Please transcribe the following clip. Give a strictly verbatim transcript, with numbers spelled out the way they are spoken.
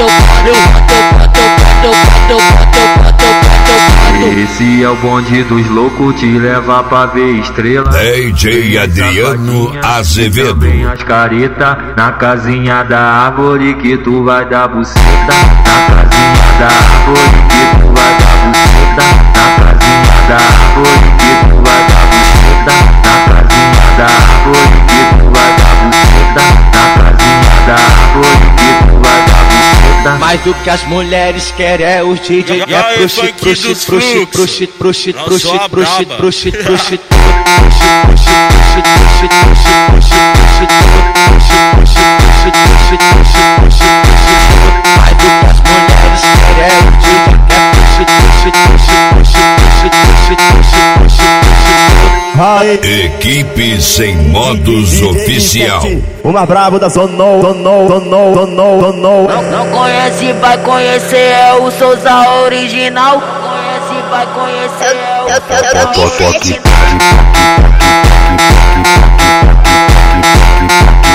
bateu, bateu, bateu, bateu, bateu, bateu, bateu, bateu. Esse é o bonde dos loucos, te leva pra ver estrela. D J Adriano Azevedo. Também as careta na casinha da árvore que tu vai dar buceta. Na casinha da árvore que tu vai dar buceta. Na casinha da árvore que tu vai dar buceta. Na casinha da árvore que tu vai dar buceta. Na casinha da árvore que tu vai dar buceta. Mais do que as mulheres querem é os D J. É proxit, proxit, proxit, proxit, proxit, proxit, proxit, proxit, proxit, mais do que as mulheres querem é os D J. É proxit, proxit, proxit, proxit, proxit, proxit, proxit. Equipe sem modos oficial. O mais brabo da zona, zona, zona, zona, zona. Não, não conhece, vai conhecer, é o Souza original. Conhece, vai conhecer, é o Souza original.